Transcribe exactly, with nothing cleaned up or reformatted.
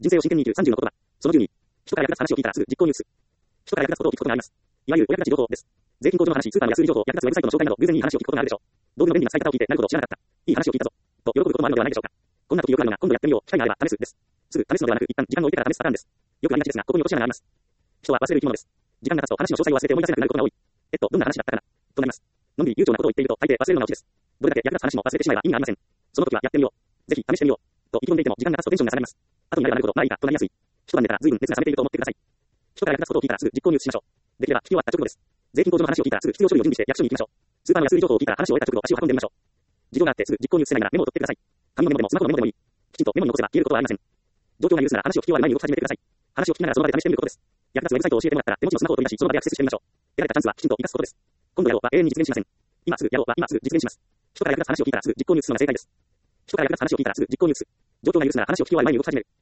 人生を真剣に生きるさんじゅうの言葉。そのじゅうに。人から役立つ話を聞いたらすぐ実行に移す。人から役立つことを聞くことがあります。いわゆるお役立ち情報です。税金控除の話、スーパーの安売り情報、役立つウェブサイトの紹介など、偶然にいい話を聞くことがあるでしょう。道具の便利な使い方を聞いて、なるほど知らなかった。いい話を聞いたぞ。と喜ぶこともあるのではないでしょうか。こんな時よくあるのが、今度やってみよう。機会があれば試すです。すぐ試すのではなく、一旦時間を置いてから試すパターンです。よくありがちですが、ここに落とし穴があります。人は忘れる生き物です。時間が経つと話の詳細を忘れて思い出せなくなることが多い。えっと、どんな話だったかなとなります。のんびり悠長なことを言っていると、大抵忘れるのがオチです。どれだけ役立つ話も忘れてしまえば意味がありません。その時はやってみよう。ぜひ試してみよう。と意気込んでいても時間が経つとテンションが下がります。後になればなるほど、まあいいかとなりやすい。一晩寝たら随分熱が冷めていると思ってください。人から役立つことを聞いたらすぐ実行に移しましょう。できれば聞き終わった直後です。税金控除の話を聞いたらすぐ必要書類を準備して役所に行きましょう。スーパーの安売り情報を聞いたら話を終えた直後足を運んでみましょう。事情があってすぐ実行に移せないならメモを取ってください。紙のメモでもスマホのメモでもいい。きちんとメモに残せば消えることはありません。状況が許すなら話を聞き終わる前に動き始めてください。話を聞きながらその場で試してみることです。役立つウェブサイトを教えてもらったら手持ちのスマホを取り出しその場でアクセスしてみましょう。得られたチャンスはきちんと生かすことです。今度やろうは永遠に実現しません。今すぐやろうは今すぐ実現します。人から役立つ話を聞いたらすぐ実行に移すのが正解です。人から役立つ話を聞いたらすぐ実行に移す。状況が許すなら話を聞き終わる前に動き始める。